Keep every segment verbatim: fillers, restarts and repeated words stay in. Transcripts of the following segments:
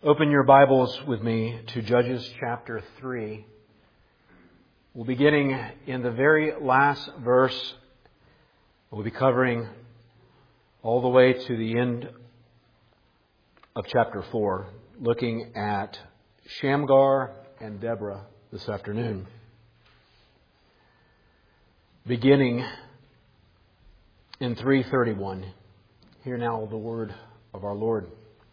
Open your Bibles with me to Judges chapter three. We'll be beginning in the very last verse. We'll be covering all the way to the end of chapter four, looking at Shamgar and Deborah this afternoon. Beginning in three thirty-one. Hear now the word of our Lord.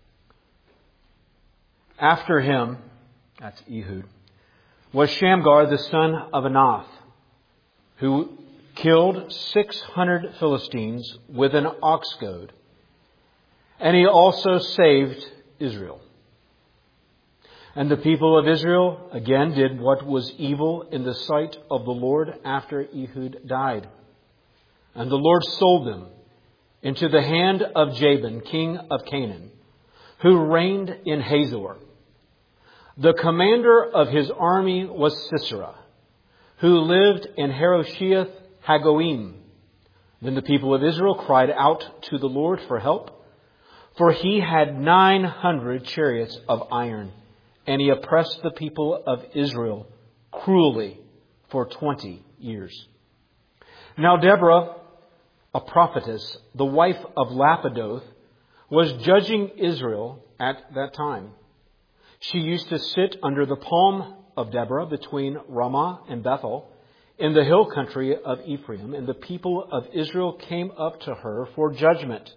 After him, that's Ehud, was Shamgar the son of Anath, who killed six hundred Philistines with an ox goad. And he also saved Israel. And the people of Israel again did what was evil in the sight of the Lord after Ehud died. And the Lord sold them into the hand of Jabin, king of Canaan, who reigned in Hazor. The commander of his army was Sisera, who lived in Harosheth Hagoim. Then the people of Israel cried out to the Lord for help, for he had nine hundred chariots of iron, and he oppressed the people of Israel cruelly for twenty years. Now Deborah, a prophetess, the wife of Lapidoth, was judging Israel at that time. She used to sit under the palm of Deborah between Ramah and Bethel in the hill country of Ephraim, and the people of Israel came up to her for judgment.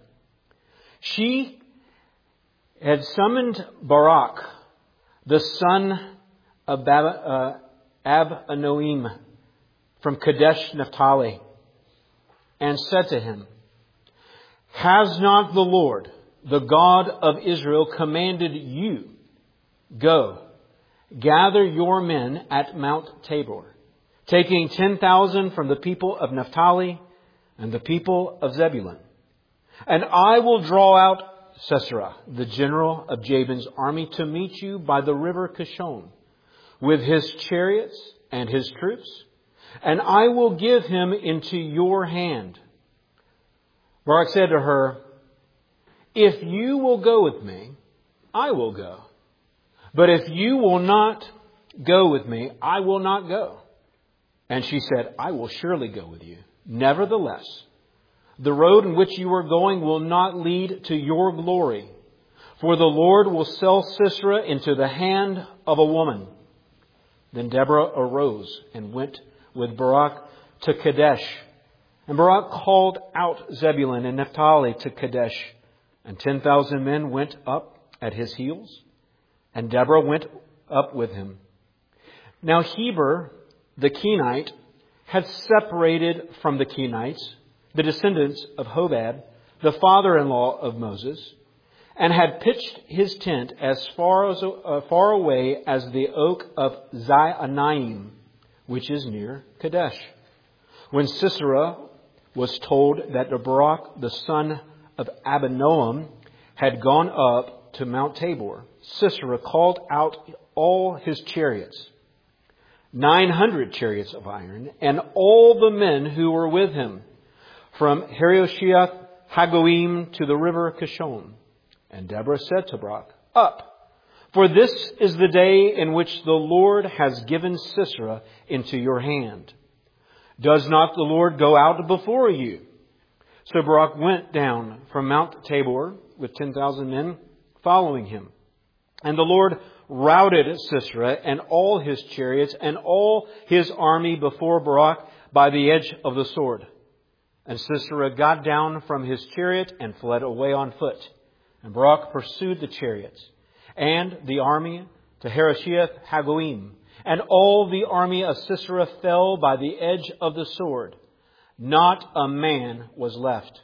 She had summoned Barak, the son of Ab- uh, Abinoam, from Kadesh Naphtali, and said to him, "Has not the Lord, the God of Israel, commanded you, go, gather your men at Mount Tabor, taking ten thousand from the people of Naphtali and the people of Zebulun. And I will draw out Sisera, the general of Jabin's army, to meet you by the river Kishon, with his chariots and his troops, and I will give him into your hand." Barak said to her, "If you will go with me, I will go. But if you will not go with me, I will not go." And she said, "I will surely go with you. Nevertheless, the road in which you are going will not lead to your glory, for the Lord will sell Sisera into the hand of a woman." Then Deborah arose and went with Barak to Kadesh. And Barak called out Zebulun and Naphtali to Kadesh, and ten thousand men went up at his heels. And Deborah went up with him. Now Heber, the Kenite, had separated from the Kenites, the descendants of Hobab, the father-in-law of Moses, and had pitched his tent as far as uh, far away as the oak of Zaanaim, which is near Kadesh. When Sisera was told that Barak, the son of Abinoam, had gone up to Mount Tabor, Sisera called out all his chariots, nine hundred chariots of iron, and all the men who were with him, from Harosheth Hagoim to the river Kishon. And Deborah said to Barak, "Up, for this is the day in which the Lord has given Sisera into your hand. Does not the Lord go out before you?" So Barak went down from Mount Tabor with ten thousand men following him. And the Lord routed Sisera and all his chariots and all his army before Barak by the edge of the sword. And Sisera got down from his chariot and fled away on foot. And Barak pursued the chariots and the army to Harosheth Hagoim. And all the army of Sisera fell by the edge of the sword. Not a man was left.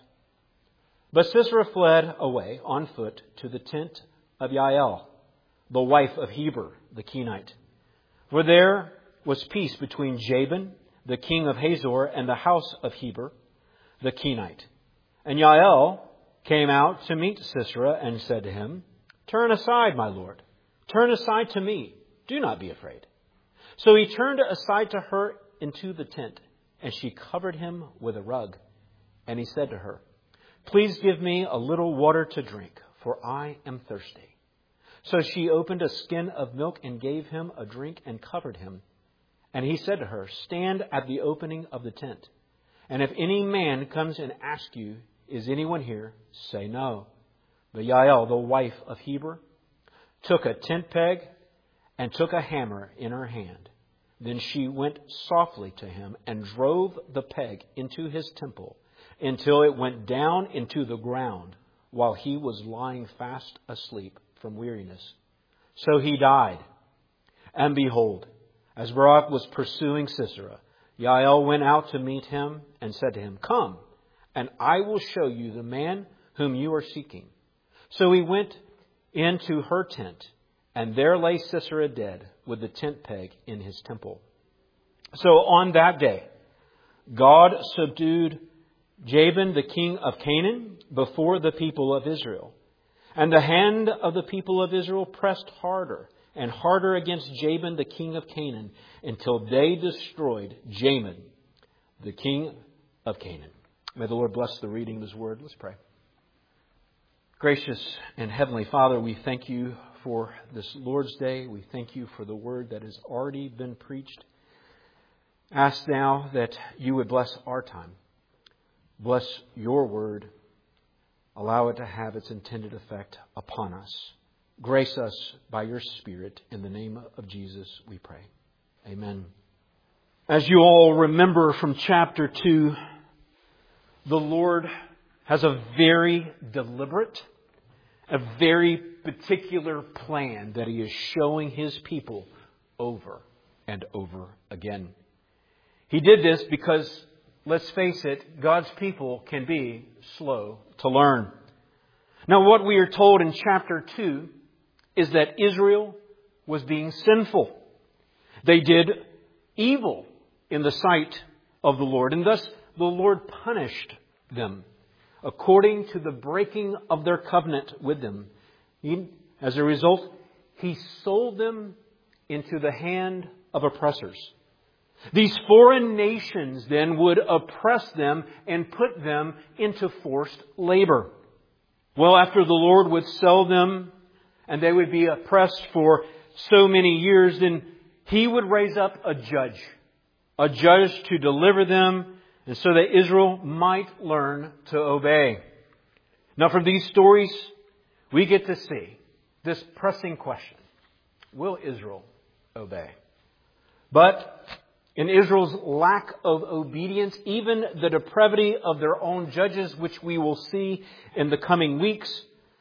But Sisera fled away on foot to the tent of Yael, the wife of Heber, the Kenite. For there was peace between Jabin, the king of Hazor, and the house of Heber, the Kenite. And Yael came out to meet Sisera and said to him, "Turn aside, my lord. Turn aside to me. Do not be afraid." So he turned aside to her into the tent, and she covered him with a rug. And he said to her, "Please give me a little water to drink, for I am thirsty." So she opened a skin of milk and gave him a drink and covered him. And he said to her, stand at the opening of the tent. And if any man comes and asks you, is anyone here? Say no. But Yael, the wife of Heber, took a tent peg and took a hammer in her hand. Then she went softly to him and drove the peg into his temple until it went down into the ground while he was lying fast asleep from weariness. So he died. And behold, as Barak was pursuing Sisera, Yael went out to meet him and said to him, come, and I will show you the man whom you are seeking. So he went into her tent, and there lay Sisera dead with the tent peg in his temple. So on that day, God subdued Jabin, the king of Canaan, before the people of Israel. And the hand of the people of Israel pressed harder and harder against Jabin, the king of Canaan, until they destroyed Jamin, the king of Canaan. May the Lord bless the reading of His word. Let's pray. Gracious and Heavenly Father, we thank you for this Lord's Day. We thank you for the word that has already been preached. Ask now that you would bless our time. Bless your word. Allow it to have its intended effect upon us. Grace us by your Spirit. In the name of Jesus, we pray. Amen. As you all remember from chapter two, the Lord has a very deliberate, a very particular plan that He is showing His people over and over again. He did this because, let's face it, God's people can be slow to learn. Now, what we are told in chapter two is that Israel was being sinful. They did evil in the sight of the Lord, and thus the Lord punished them according to the breaking of their covenant with them. He, as a result, He sold them into the hand of oppressors. These foreign nations then would oppress them and put them into forced labor. Well, after the Lord would sell them and they would be oppressed for so many years, then He would raise up a judge, a judge to deliver them, and so that Israel might learn to obey. Now, from these stories, we get to see this pressing question: will Israel obey? But in Israel's lack of obedience, even the depravity of their own judges, which we will see in the coming weeks,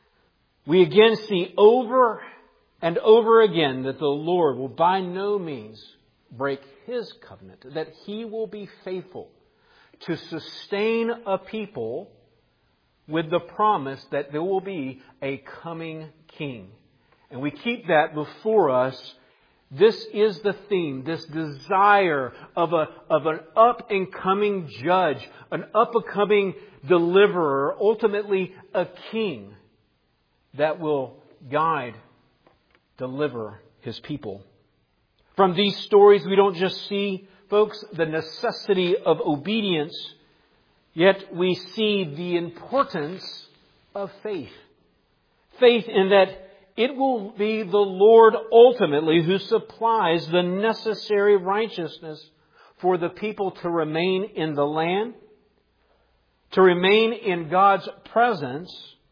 we again see over and over again that the Lord will by no means break His covenant, that He will be faithful to sustain a people with the promise that there will be a coming king. And we keep that before us. This is the theme, this desire of a of an up and coming judge, an up and coming deliverer, ultimately a king that will guide, deliver His people. From these stories, we don't just see, folks, the necessity of obedience, yet we see the importance of faith. Faith in that it will be the Lord ultimately who supplies the necessary righteousness for the people to remain in the land, to remain in God's presence.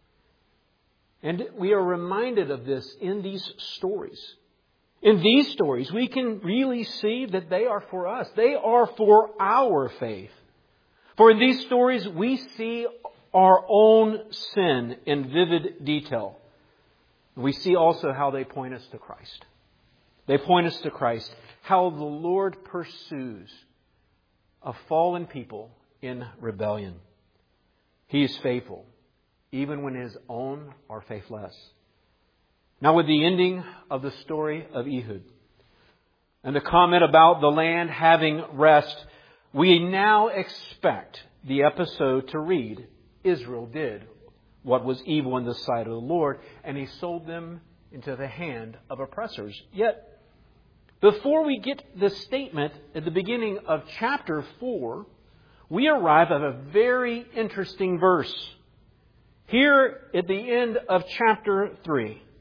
And we are reminded of this in these stories. In these stories, we can really see that they are for us. They are for our faith. For in these stories, we see our own sin in vivid detail. We see also how they point us to Christ. They point us to Christ. How the Lord pursues a fallen people in rebellion. He is faithful, even when His own are faithless. Now, with the ending of the story of Ehud and the comment about the land having rest, we now expect the episode to read, Israel did what was evil in the sight of the Lord, and He sold them into the hand of oppressors. Yet, before we get the statement at the beginning of chapter four, we arrive at a very interesting verse. Here at the end of chapter three,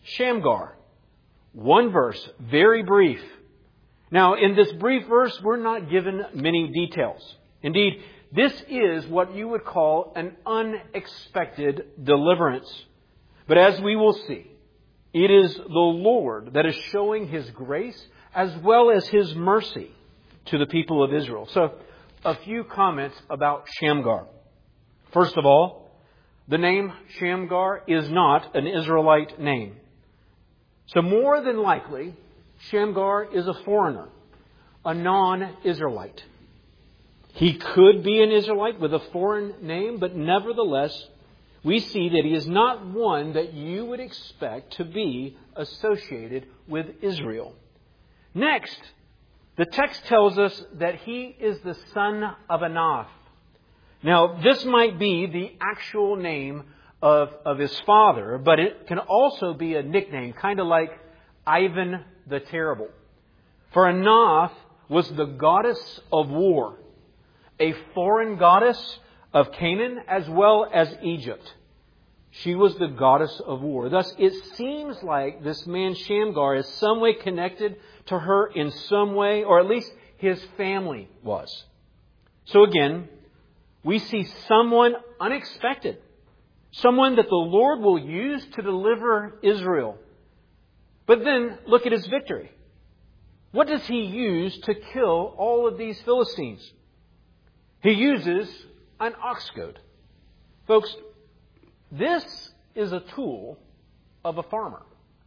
Shamgar. One verse, very brief. Now, in this brief verse, we're not given many details. Indeed, this is what you would call an unexpected deliverance. But as we will see, it is the Lord that is showing His grace as well as His mercy to the people of Israel. So, a few comments about Shamgar. First of all, the name Shamgar is not an Israelite name. So more than likely, Shamgar is a foreigner, a non-Israelite. He could be an Israelite with a foreign name, but nevertheless, we see that he is not one that you would expect to be associated with Israel. Next, the text tells us that he is the son of Anath. Now, this might be the actual name of, of his father, but it can also be a nickname, kind of like Ivan the Terrible. For Anath was the goddess of war, a foreign goddess of Canaan as well as Egypt. She was the goddess of war. Thus, it seems like this man Shamgar is some way connected to her in some way, or at least his family was. So again, we see someone unexpected, someone that the Lord will use to deliver Israel. But then look at his victory. What does he use to kill all of these Philistines? He uses an ox goad. Folks, this is a tool of a farmer.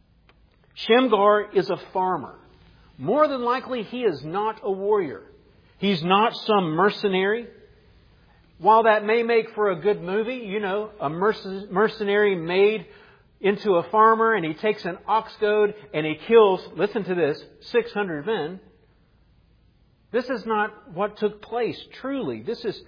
Shamgar is a farmer. More than likely, he is not a warrior. He's not some mercenary. While that may make for a good movie, you know, a mercenary made into a farmer and he takes an ox goad and he kills, listen to this, six hundred men. This is not what took place, truly. This is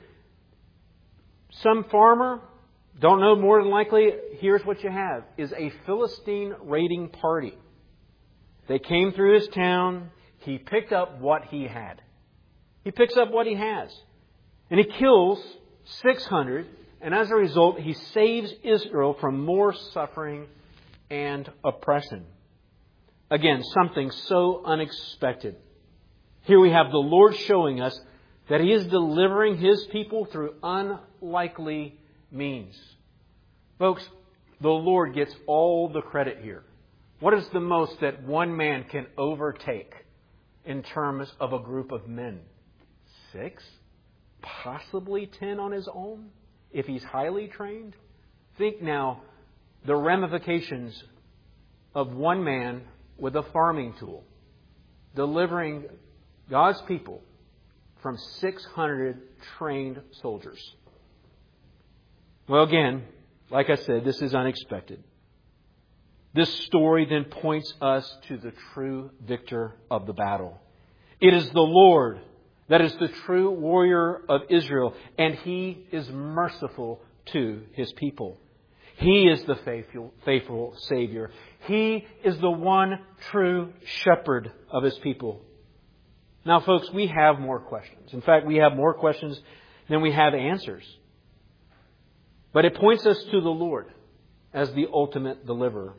some farmer, don't know, more than likely, here's what you have, is a Philistine raiding party. They came through his town. He picked up what he had. He picks up what he has. And he kills six hundred. And as a result, he saves Israel from more suffering and oppression. Again, something so unexpected. Here we have the Lord showing us that He is delivering His people through unlikely means. Folks, the Lord gets all the credit here. What is the most that one man can overtake in terms of a group of men? Six? Possibly ten on his own, if he's highly trained? Think now the ramifications of one man with a farming tool delivering God's people from six hundred trained soldiers. Well, again, like I said, this is unexpected. This story then points us to the true victor of the battle. It is the Lord that is the true warrior of Israel, and He is merciful to His people. He is the faithful, faithful Savior. He is the one true shepherd of His people. Now, folks, we have more questions. In fact, we have more questions than we have answers. But it points us to the Lord as the ultimate deliverer.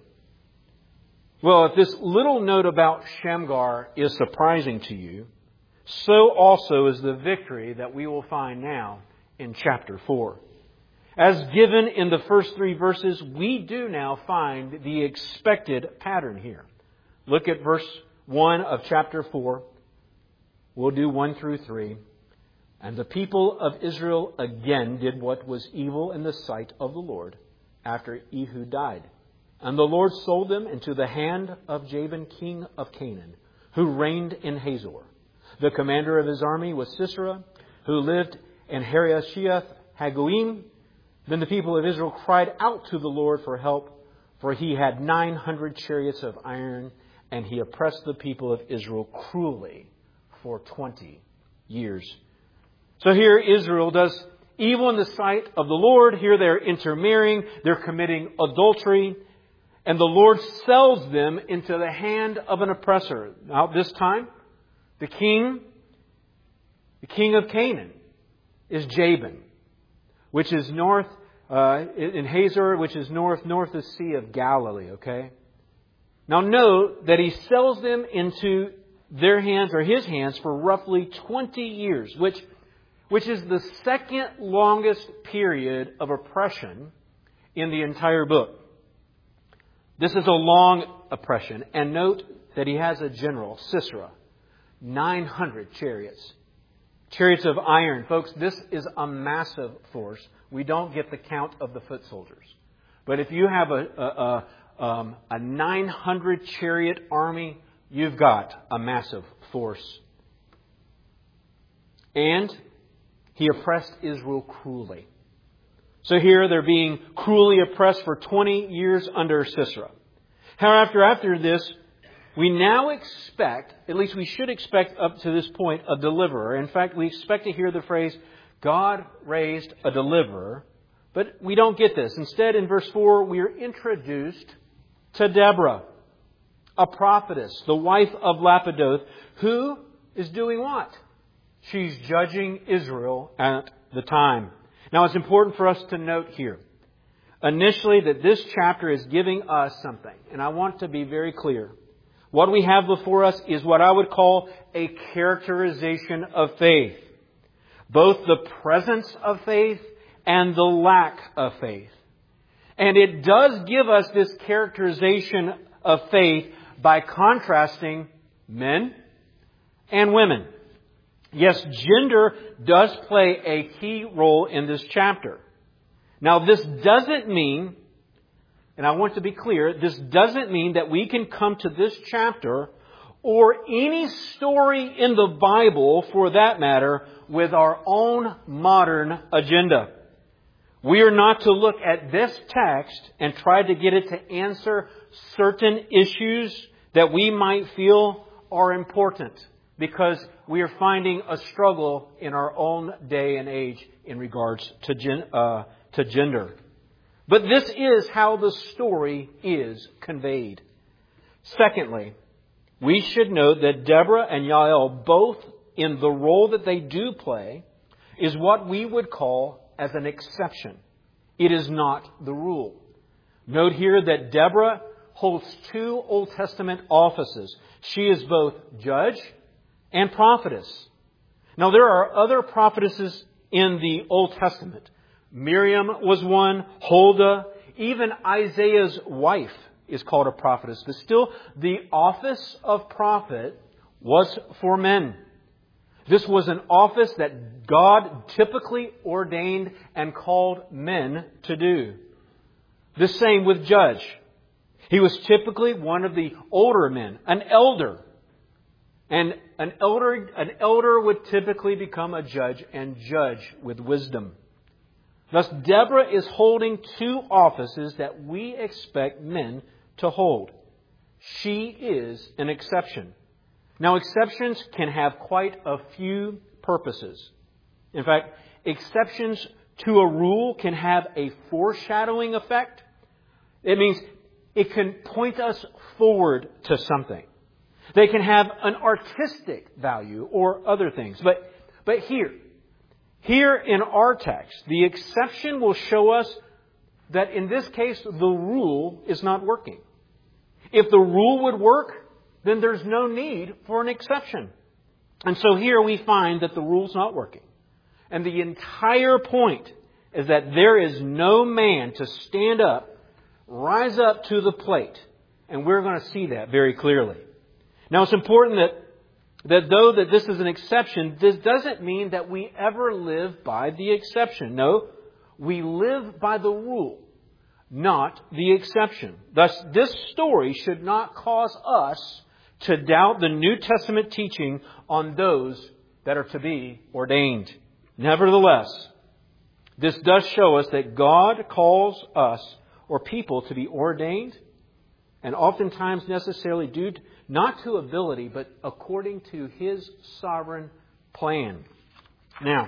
Well, if this little note about Shamgar is surprising to you, so also is the victory that we will find now in chapter four. As given in the first three verses, we do now find the expected pattern here. Look at verse one of chapter four. We'll do one through three. And the people of Israel again did what was evil in the sight of the Lord after Ehud died. And the Lord sold them into the hand of Jabin, king of Canaan, who reigned in Hazor. The commander of his army was Sisera, who lived in Harosheth Hagoyim. Then the people of Israel cried out to the Lord for help, for he had nine hundred chariots of iron, and he oppressed the people of Israel cruelly for twenty years. So here Israel does evil in the sight of the Lord. Here they're intermarrying, they're committing adultery, and the Lord sells them into the hand of an oppressor. Now this time, the king, the king of Canaan is Jabin, which is north, uh, in Hazor, which is north, north of the Sea of Galilee, okay? Now note that he sells them into their hands or his hands for roughly twenty years, which, which is the second longest period of oppression in the entire book. This is a long oppression. And note that he has a general, Sisera, nine hundred chariots. Chariots of iron. Folks, this is a massive force. We don't get the count of the foot soldiers. But if you have a, a, a, um, a nine hundred chariot army, you've got a massive force. And he oppressed Israel cruelly. So here they're being cruelly oppressed for twenty years under Sisera. However, after this, we now expect, at least we should expect up to this point, a deliverer. In fact, we expect to hear the phrase, God raised a deliverer. But we don't get this. Instead, in verse four, we are introduced to Deborah, a prophetess, the wife of Lapidoth, who is doing what? She's judging Israel at the time. Now, it's important for us to note here, initially, that this chapter is giving us something. And I want to be very clear. What we have before us is what I would call a characterization of faith. Both the presence of faith and the lack of faith. And it does give us this characterization of faith by contrasting men and women. Yes, gender does play a key role in this chapter. Now, this doesn't mean, and I want to be clear, this doesn't mean that we can come to this chapter or any story in the Bible, for that matter, with our own modern agenda. We are not to look at this text and try to get it to answer certain issues that we might feel are important, because we are finding a struggle in our own day and age in regards to, gen, uh, to gender. But this is how the story is conveyed. Secondly, we should note that Deborah and Yael, both in the role that they do play, is what we would call as an exception. It is not the rule. Note here that Deborah holds two Old Testament offices. She is both judge and prophetess. Now, there are other prophetesses in the Old Testament. Miriam was one, Huldah, even Isaiah's wife is called a prophetess. But still, the office of prophet was for men. This was an office that God typically ordained and called men to do. The same with judge. He was typically one of the older men, an elder. And an elder, an elder would typically become a judge and judge with wisdom. Thus, Deborah is holding two offices that we expect men to hold. She is an exception. Now, exceptions can have quite a few purposes. In fact, exceptions to a rule can have a foreshadowing effect. It means it can point us forward to something. They can have an artistic value or other things. But, but here, here in our text, the exception will show us that in this case, the rule is not working. If the rule would work, then there's no need for an exception. And so here we find that the rule's not working. And the entire point is that there is no man to stand up, rise up to the plate. And we're going to see that very clearly. Now, it's important that, that though that this is an exception, this doesn't mean that we ever live by the exception. No, we live by the rule, not the exception. Thus, this story should not cause us to doubt the New Testament teaching on those that are to be ordained. Nevertheless, this does show us that God calls us or people to be ordained, and oftentimes necessarily due to, not to ability, but according to His sovereign plan. Now,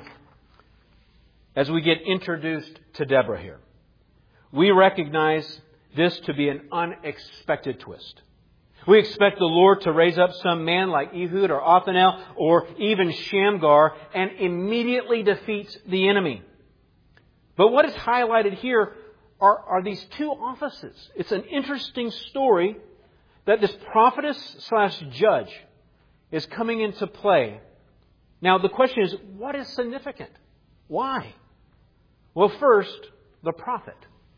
as we get introduced to Deborah here, we recognize this to be an unexpected twist. We expect the Lord to raise up some man like Ehud or Othniel or even Shamgar and immediately defeats the enemy. But what is highlighted here are, are these two offices. It's an interesting story that this prophetess slash judge is coming into play. Now, the question is, what is significant? Why? Well, first, the prophet.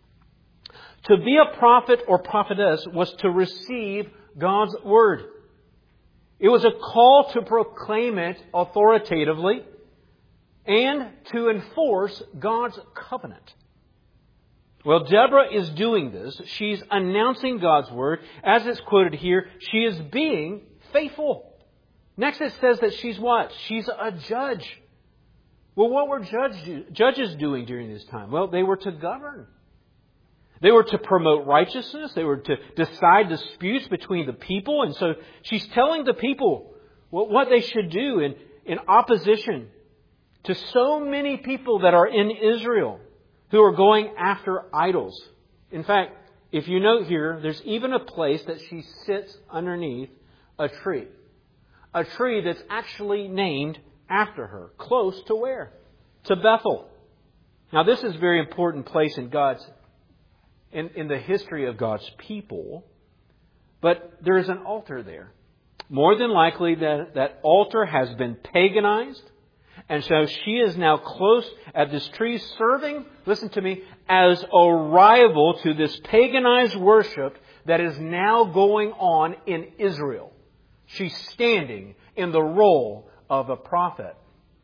To be a prophet or prophetess was to receive God's Word. It was a call to proclaim it authoritatively and to enforce God's covenant. Well, Deborah is doing this. She's announcing God's Word. As it's quoted here, she is being faithful. Next it says that she's what? She's a judge. Well, what were judge, judges doing during this time? Well, they were to govern. They were to promote righteousness. They were to decide disputes between the people. And so she's telling the people what they should do in, in opposition to so many people that are in Israel who are going after idols. In fact, if you note here, there's even a place that she sits underneath a tree. A tree that's actually named after her. Close to where? To Bethel. Now this is a very important place in God's In, in the history of God's people. But there is an altar there. More than likely that, that altar has been paganized. And so she is now close at this tree serving, listen to me, as a rival to this paganized worship that is now going on in Israel. She's standing in the role of a prophet.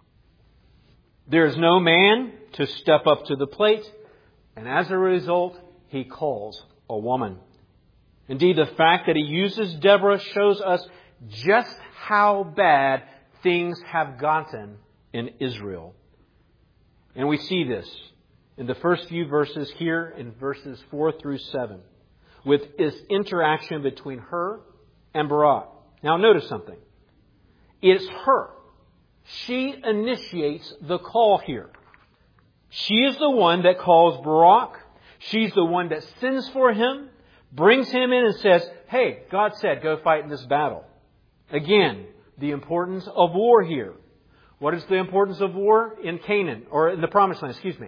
There is no man to step up to the plate. And as a result, he calls a woman. Indeed, the fact that he uses Deborah shows us just how bad things have gotten in Israel. And we see this in the first few verses here in verses four through seven with this interaction between her and Barak. Now notice something. It's her. She initiates the call here. She is the one that calls Barak. She's the one that sends for him, brings him in and says, hey, God said, go fight in this battle. Again, the importance of war here. What is the importance of war in Canaan, or in the Promised Land, excuse me?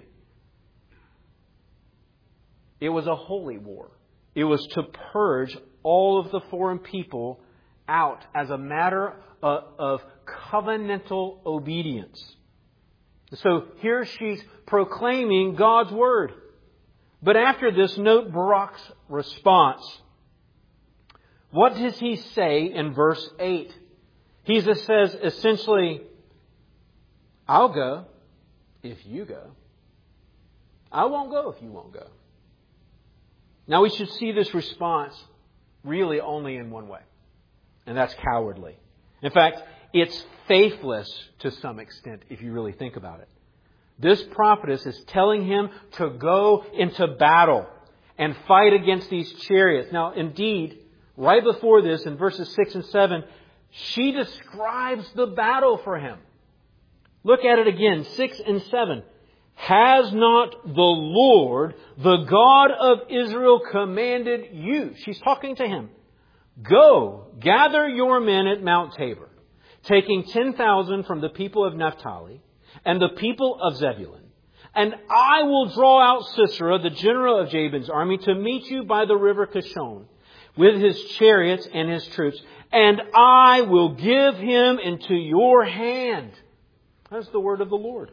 It was a holy war. It was to purge all of the foreign people out as a matter of, of covenantal obedience. So here she's proclaiming God's Word. But after this, note Barak's response. What does he say in verse eight? He says essentially, I'll go if you go. I won't go if you won't go. Now we should see this response really only in one way. And that's cowardly. In fact, it's faithless to some extent if you really think about it. This prophetess is telling him to go into battle and fight against these chariots. Now, indeed, right before this, in verses six and seven, she describes the battle for him. Look at it again, six and seven. Has not the Lord, the God of Israel, commanded you? She's talking to him. Go, gather your men at Mount Tabor, taking ten thousand from the people of Naphtali and the people of Zebulun. And I will draw out Sisera, the general of Jabin's army, to meet you by the river Kishon with his chariots and his troops. And I will give him into your hand. That's the word of the Lord.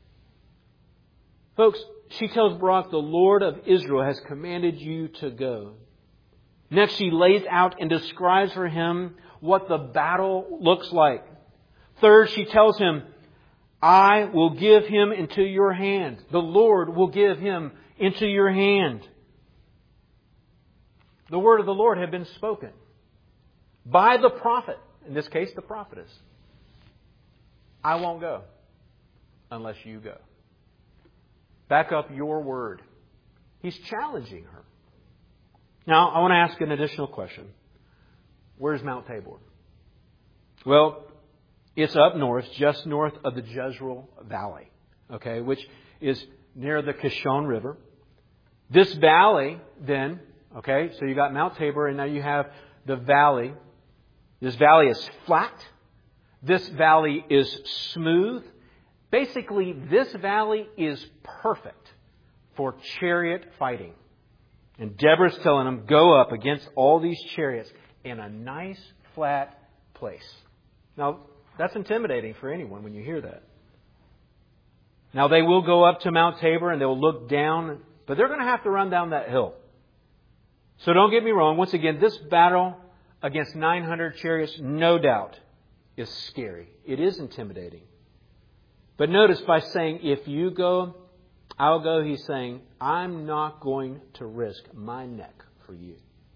Folks, she tells Barak, the Lord of Israel has commanded you to go. Next, she lays out and describes for him what the battle looks like. Third, she tells him, I will give him into your hand. The Lord will give him into your hand. The word of the Lord had been spoken by the prophet, in this case the prophetess. I won't go unless you go. Back up your word. He's challenging her. Now, I want to ask an additional question. Where's Mount Tabor? Well, it's up north, just north of the Jezreel Valley, okay, which is near the Kishon River. This valley, then, okay, so you got Mount Tabor, and now you have the valley. This valley is flat. This valley is smooth. Basically, this valley is perfect for chariot fighting. And Deborah's telling him, go up against all these chariots in a nice, flat place. Now, that's intimidating for anyone when you hear that. Now, they will go up to Mount Tabor and they'll look down, but they're going to have to run down that hill. So don't get me wrong. Once again, this battle against nine hundred chariots, no doubt, is scary. It is intimidating. But notice by saying, if you go, I'll go, he's saying, I'm not going to risk my neck for you.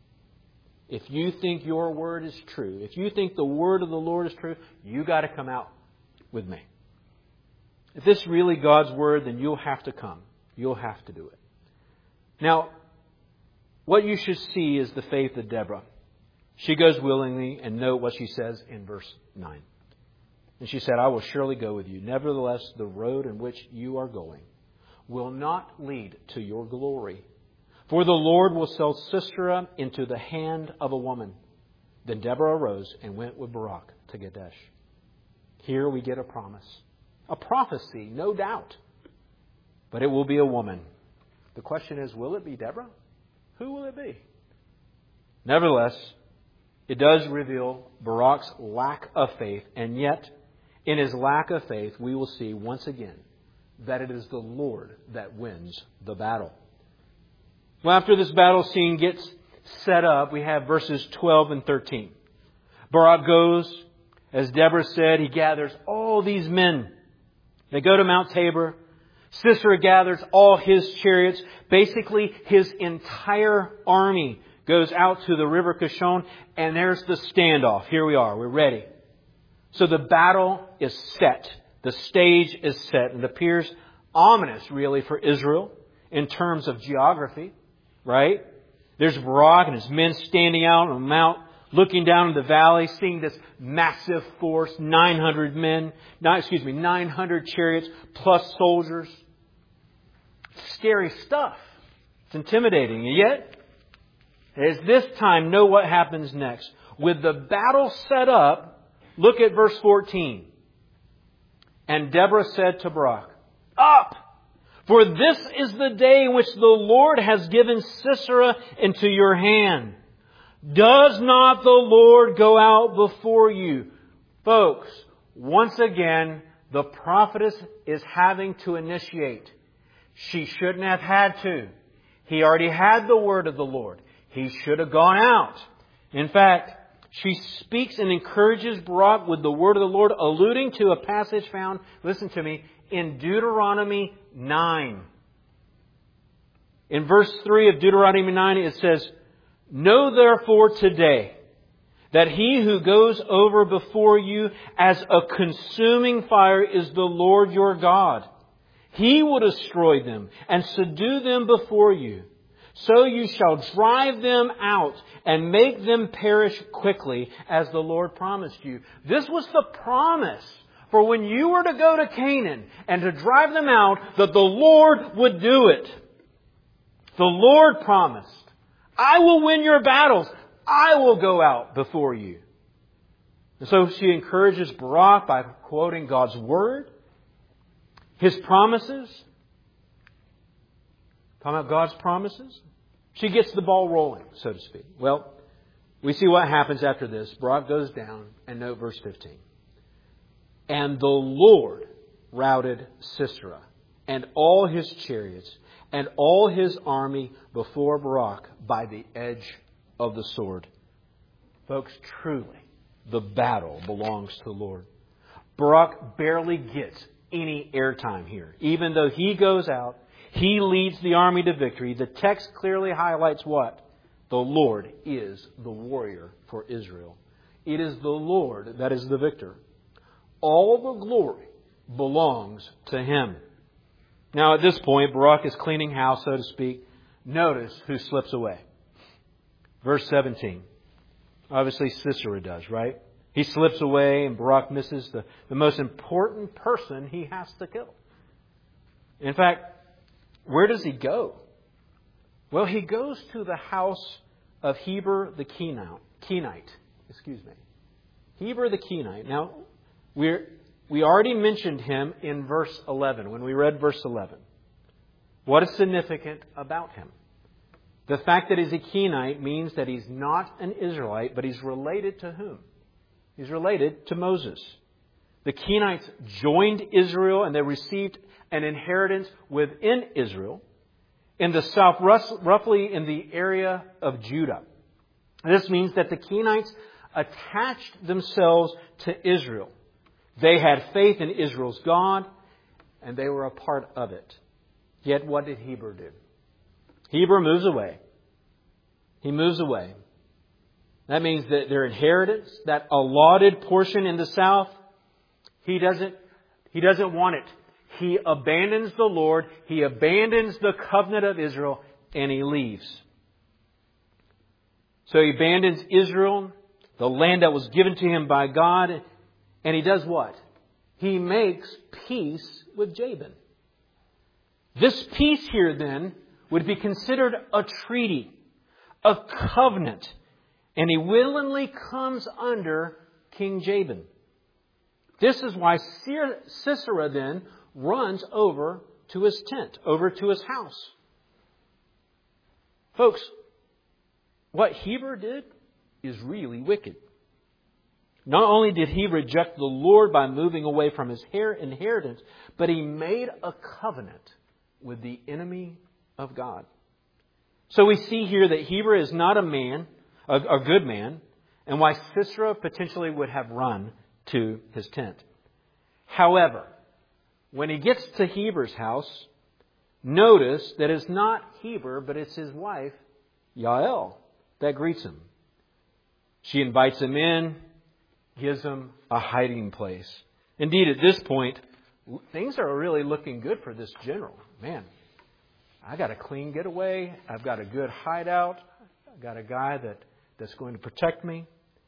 If you think your word is true, if you think the word of the Lord is true, you got to come out with me. If this is really God's word, then you'll have to come. You'll have to do it. Now, what you should see is the faith of Deborah. She goes willingly, and note what she says in verse nine. And she said, I will surely go with you. Nevertheless, the road in which you are going will not lead to your glory. For the Lord will sell Sisera into the hand of a woman. Then Deborah arose and went with Barak to Kadesh. Here we get a promise. A prophecy, no doubt. But it will be a woman. The question is, will it be Deborah? Who will it be? Nevertheless, it does reveal Barak's lack of faith. And yet, in his lack of faith, we will see once again that it is the Lord that wins the battle. Well, after this battle scene gets set up, we have verses twelve and thirteen. Barak goes, as Deborah said, he gathers all these men. They go to Mount Tabor. Sisera gathers all his chariots. Basically, his entire army goes out to the river Kishon, and there's the standoff. Here we are. We're ready. So the battle is set. The stage is set. And it appears ominous, really, for Israel in terms of geography. Right? There's Barak and his men standing out on the mount, looking down in the valley, seeing this massive force, nine hundred men, not, excuse me, nine hundred chariots plus soldiers. Scary stuff. It's intimidating. And yet, as this time, know what happens next. With the battle set up, look at verse fourteen. And Deborah said to Barak, Up! For this is the day in which the Lord has given Sisera into your hand. Does not the Lord go out before you? Folks, once again, the prophetess is having to initiate. She shouldn't have had to. He already had the word of the Lord. He should have gone out. In fact, she speaks and encourages Barak with the word of the Lord, alluding to a passage found, listen to me, in Deuteronomy nine. In verse three of Deuteronomy nine, it says, Know therefore today that he who goes over before you as a consuming fire is the Lord your God. He will destroy them and subdue them before you. So you shall drive them out and make them perish quickly, as the Lord promised you. This was the promise for when you were to go to Canaan and to drive them out, that the Lord would do it. The Lord promised, I will win your battles. I will go out before you. And so she encourages Barak by quoting God's word, His promises. Talking about God's promises. She gets the ball rolling, so to speak. Well, we see what happens after this. Barak goes down, and note verse fifteen. And the Lord routed Sisera and all his chariots and all his army before Barak by the edge of the sword. Folks, truly, the battle belongs to the Lord. Barak barely gets any airtime here. Even though he goes out, he leads the army to victory. The text clearly highlights what? The Lord is the warrior for Israel. It is the Lord that is the victor. All the glory belongs to Him. Now at this point, Barak is cleaning house, so to speak. Notice who slips away. Verse seventeen. Obviously Sisera does, right? He slips away and Barak misses the, the most important person he has to kill. In fact, where does he go? Well, he goes to the house of Heber the Kenite. Kenite, excuse me. Heber the Kenite. Now, we're, we already mentioned him in verse eleven, when we read verse eleven. What is significant about him? The fact that he's a Kenite means that he's not an Israelite, but he's related to whom? He's related to Moses. The Kenites joined Israel and they received an inheritance within Israel in the south, roughly in the area of Judah. This means that the Kenites attached themselves to Israel. They had faith in Israel's God and they were a part of it. Yet what did Heber do? Heber moves away. He moves away. That means that their inheritance, that allotted portion in the south, he doesn't, he doesn't want it. He abandons the Lord. He abandons the covenant of Israel and he leaves. So he abandons Israel, the land that was given to him by God, and he does what? He makes peace with Jabin. This peace here then would be considered a treaty, a covenant, and he willingly comes under King Jabin. This is why Sisera then runs over to his tent, over to his house. Folks, what Heber did is really wicked. Not only did he reject the Lord by moving away from his inheritance, but he made a covenant with the enemy of God. So we see here that Heber is not a man, a, a good man, and why Sisera potentially would have run to his tent. However, when he gets to Heber's house, notice that it's not Heber, but it's his wife, Yael, that greets him. She invites him in, gives him a hiding place. Indeed, at this point, things are really looking good for this general. Man, I got a clean getaway. I've got a good hideout. I've got a guy that, that's going to protect me.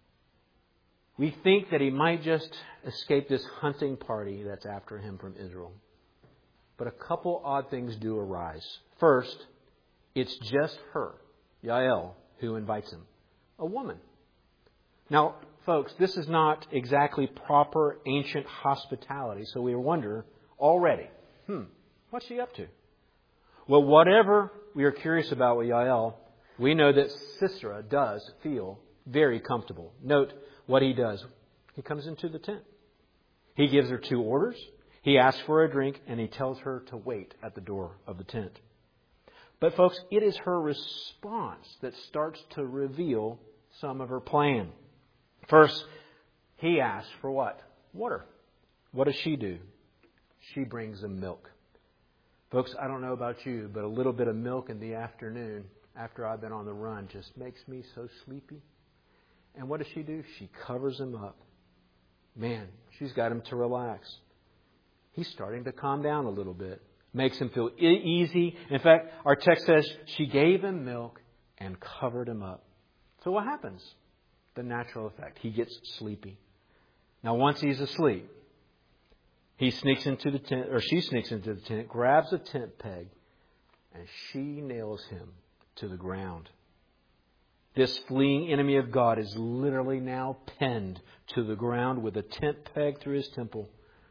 We think that he might just escape this hunting party that's after him from Israel. But a couple odd things do arise. First, it's just her, Yael, who invites him. A woman. Now, folks, this is not exactly proper ancient hospitality, so we wonder already, hmm, what's she up to? Well, whatever we are curious about with Yael, we know that Sisera does feel very comfortable. Note what he does. He comes into the tent. He gives her two orders. He asks for a drink, and he tells her to wait at the door of the tent. But folks, it is her response that starts to reveal some of her plan. First, he asks for what? Water. What does she do? She brings him milk. Folks, I don't know about you, but a little bit of milk in the afternoon after I've been on the run just makes me so sleepy. And what does she do? She covers him up. Man, she's got him to relax. He's starting to calm down a little bit. Makes him feel e- easy. In fact, our text says she gave him milk and covered him up. So what happens? The natural effect. He gets sleepy. Now, once he's asleep, he sneaks into the tent, or she sneaks into the tent, grabs a tent peg, and she nails him to the ground. This fleeing enemy of God is literally now pinned to the ground with a tent peg through his temple.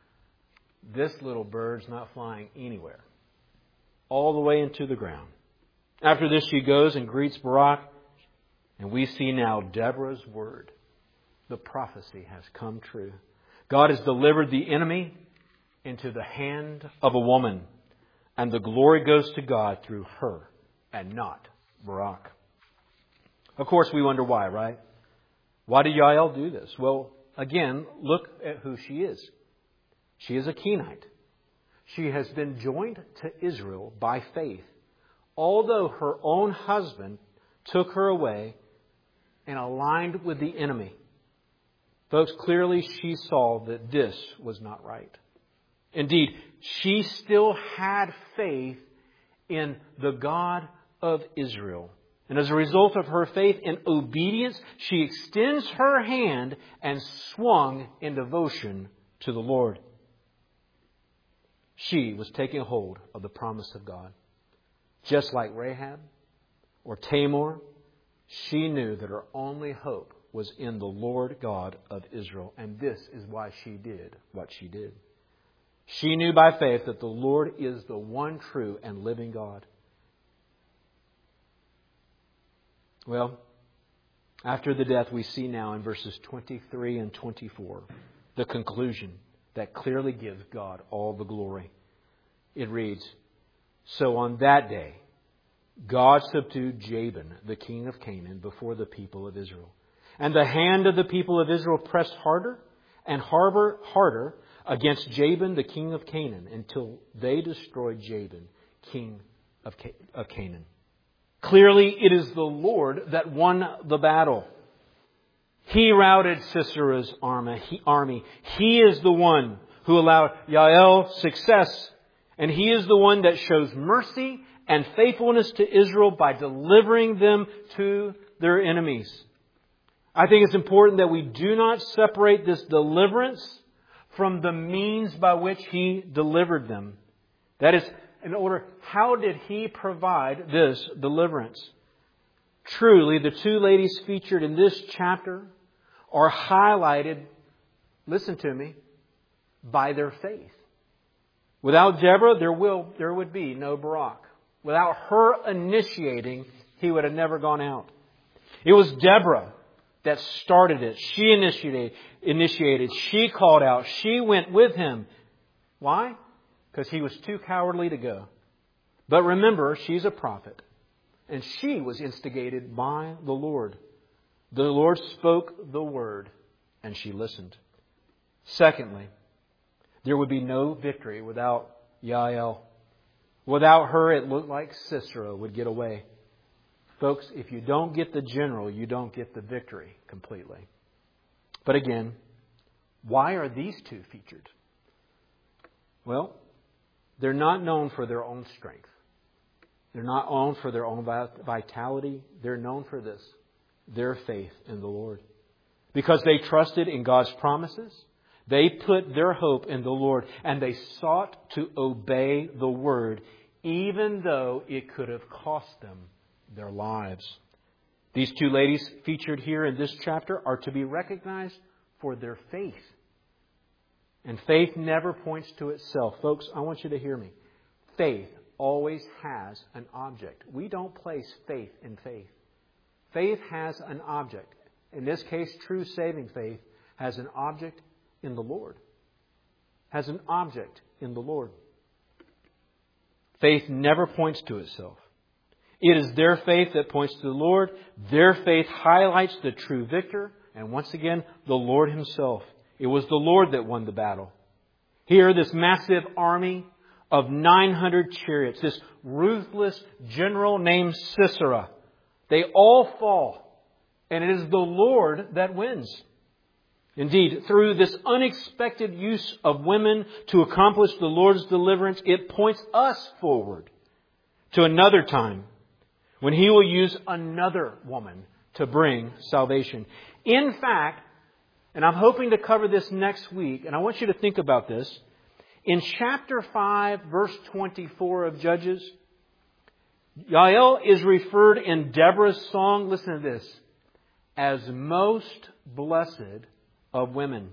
This little bird's not flying anywhere. All the way into the ground. After this, she goes and greets Barak. And we see now Deborah's word. The prophecy has come true. God has delivered the enemy into the hand of a woman. And the glory goes to God through her and not Barak. Of course, we wonder why, right? Why did Yael do this? Well, again, look at who she is. She is a Kenite. She has been joined to Israel by faith, although her own husband took her away and aligned with the enemy. Folks, clearly she saw that this was not right. Indeed, she still had faith in the God of Israel. And as a result of her faith and obedience, she extends her hand and swung in devotion to the Lord. She was taking hold of the promise of God. Just like Rahab or Tamar, she knew that her only hope was in the Lord God of Israel. And this is why she did what she did. She knew by faith that the Lord is the one true and living God. Well, after the death, we see now in verses twenty-three and twenty-four the conclusion that clearly gives God all the glory. It reads, "So on that day, God subdued Jabin, the king of Canaan, before the people of Israel. And the hand of the people of Israel pressed harder and harder, harder against Jabin, the king of Canaan, until they destroyed Jabin, king of, Ca- of Canaan." Clearly, it is the Lord that won the battle. He routed Sisera's army. He is the one who allowed Yael success. And He is the one that shows mercy and faithfulness to Israel by delivering them to their enemies. I think it's important that we do not separate this deliverance from the means by which He delivered them. That is, in order, how did He provide this deliverance? Truly, the two ladies featured in this chapter are highlighted, listen to me, by their faith. Without Deborah, there will there would be no Barak. Without her initiating, he would have never gone out. It was Deborah that started it. She initiated. initiated. She called out. She went with him. Why? Because he was too cowardly to go. But remember, she's a prophet. And she was instigated by the Lord. The Lord spoke the word, and she listened. Secondly, there would be no victory without Yael. Without her, it looked like Sisera would get away. Folks, if you don't get the general, you don't get the victory completely. But again, why are these two featured? Well, they're not known for their own strength. They're not known for their own vitality. They're known for this, their faith in the Lord. Because they trusted in God's promises, they put their hope in the Lord, and they sought to obey the word, even though it could have cost them their lives. These two ladies featured here in this chapter are to be recognized for their faith. And faith never points to itself. Folks, I want you to hear me. Faith always has an object. We don't place faith in faith. Faith has an object. In this case, true saving faith has an object in the Lord. Has an object in the Lord. Faith never points to itself. It is their faith that points to the Lord. Their faith highlights the true victor. And once again, the Lord Himself. It was the Lord that won the battle. Here, this massive army of nine hundred chariots, this ruthless general named Sisera, they all fall. And it is the Lord that wins. Indeed, through this unexpected use of women to accomplish the Lord's deliverance, it points us forward to another time when He will use another woman to bring salvation. In fact, and I'm hoping to cover this next week, and I want you to think about this. In chapter five, verse twenty-four of Judges, Yael is referred in Deborah's song, listen to this, as most blessed of women.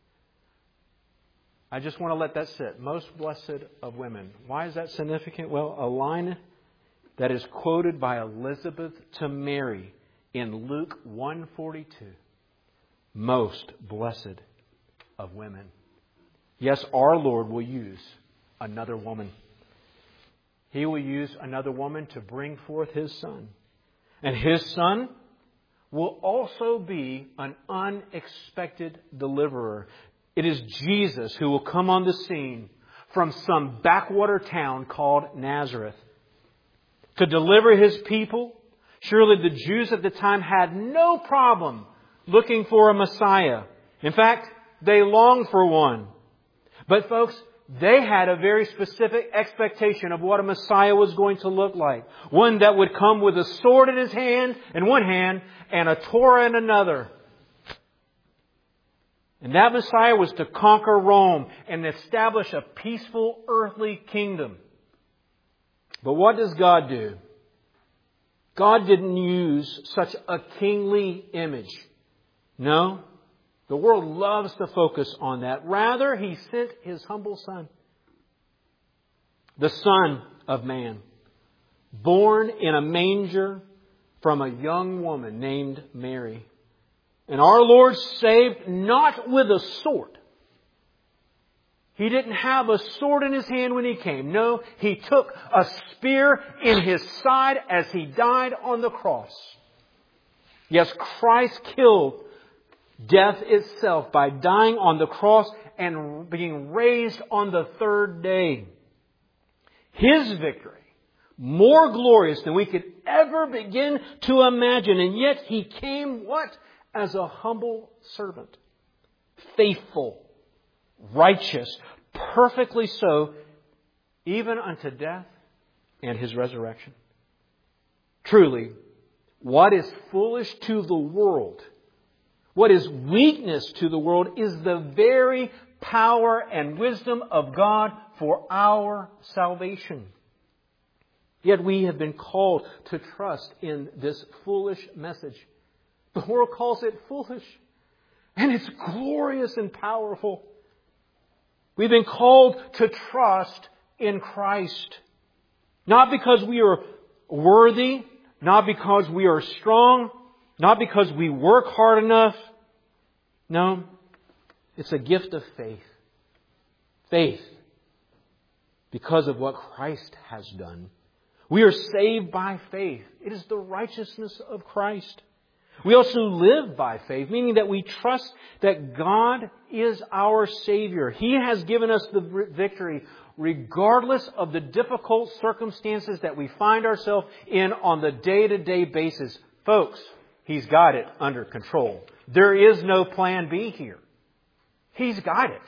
I just want to let that sit. Most blessed of women. Why is that significant? Well, a line that is quoted by Elizabeth to Mary in Luke one forty-two. Most blessed of women. Yes, our Lord will use another woman. He will use another woman to bring forth His Son. And His Son will also be an unexpected deliverer. It is Jesus who will come on the scene from some backwater town called Nazareth to deliver His people. Surely the Jews at the time had no problem looking for a Messiah. In fact, they longed for one. But folks, they had a very specific expectation of what a Messiah was going to look like. One that would come with a sword in his hand, in one hand, and a Torah in another. And that Messiah was to conquer Rome and establish a peaceful earthly kingdom. But what does God do? God didn't use such a kingly image. No. The world loves to focus on that. Rather, He sent His humble Son, the Son of Man, born in a manger from a young woman named Mary. And our Lord saved not with a sword. He didn't have a sword in His hand when He came. No, He took a spear in His side as He died on the cross. Yes, Christ killed death itself by dying on the cross and being raised on the third day. His victory, more glorious than we could ever begin to imagine. And yet He came, what? As a humble servant. Faithful. Righteous. Perfectly so. Even unto death and His resurrection. Truly, what is foolish to the world, what is weakness to the world, is the very power and wisdom of God for our salvation. Yet we have been called to trust in this foolish message. The world calls it foolish. And it's glorious and powerful. We've been called to trust in Christ. Not because we are worthy, not because we are strong, not because we work hard enough. No, it's a gift of faith. Faith. Because of what Christ has done. We are saved by faith. It is the righteousness of Christ. We also live by faith, meaning that we trust that God is our Savior. He has given us the victory regardless of the difficult circumstances that we find ourselves in on the day-to-day basis. Folks, He's got it under control. There is no plan B here. He's got it.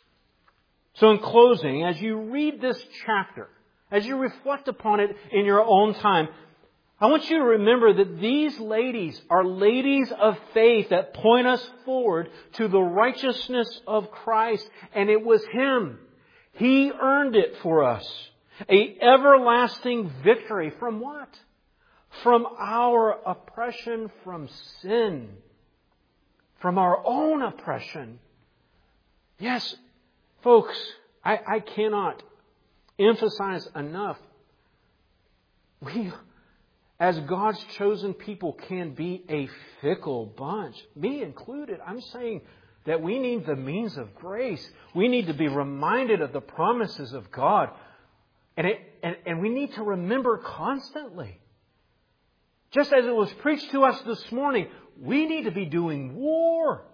So in closing, as you read this chapter, as you reflect upon it in your own time, I want you to remember that these ladies are ladies of faith that point us forward to the righteousness of Christ. And it was Him. He earned it for us. An everlasting victory from what? From our oppression from sin. From our own oppression. Yes, folks, I, I cannot emphasize enough. We, as God's chosen people, can be a fickle bunch. Me included. I'm saying that we need the means of grace. We need to be reminded of the promises of God. And, it, and, and we need to remember constantly. Just as it was preached to us this morning, we need to be doing war.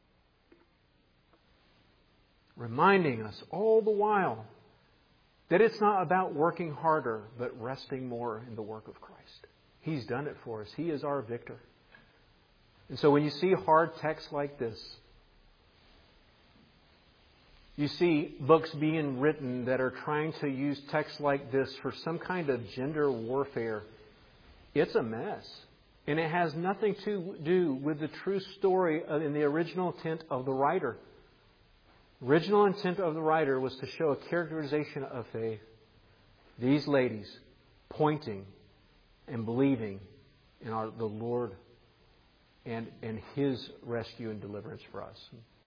Reminding us all the while that it's not about working harder, but resting more in the work of Christ. He's done it for us. He is our victor. And so when you see hard text like this, you see books being written that are trying to use text like this for some kind of gender warfare, it's a mess. And it has nothing to do with the true story in the original intent of the writer. Original intent of the writer was to show a characterization of faith. These ladies pointing and believing in our, the Lord and, and His rescue and deliverance for us.